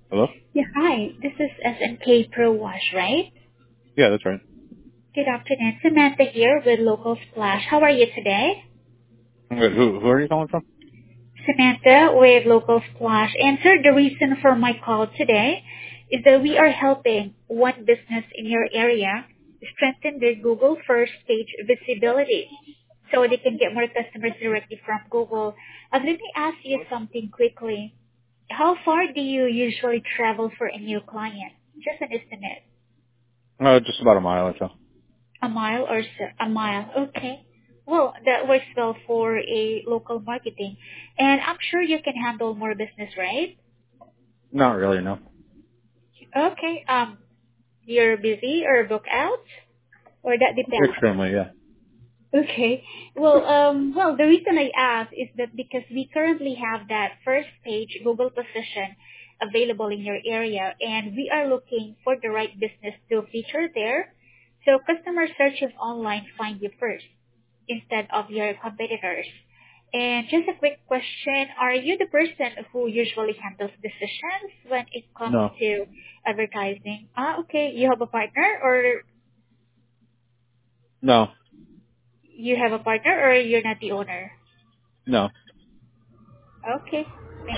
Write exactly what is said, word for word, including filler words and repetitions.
Hello? Yeah, hi. This is S N K Pro Wash, right? Yeah, that's right. Good afternoon. Samantha here with Local Splash. How are you today? Wait, who who are you calling from? Samantha with Local Splash. And sir, the reason for my call today is that we are helping one business in your area strengthen their Google first page visibility so they can get more customers directly from Google. Uh, let me ask you something quickly. How far do you usually travel for a new client? Just an estimate. Uh, just about a mile or so. A mile or so, a mile. Okay. Well, that works well for a local marketing. And I'm sure you can handle more business, right? Not really, no. Okay. Um, you're busy or book out? Or that depends. Extremely, yeah. Okay. Well, um, well, the reason I ask is that because we currently have that first page Google position available in your area, and we are looking for the right business to feature there. So customers searching online find you first instead of your competitors. And just a quick question, are you the person who usually handles decisions when it comes No. to advertising? Ah, okay. You have a partner or No. you have a partner or you're not the owner? No. Okay.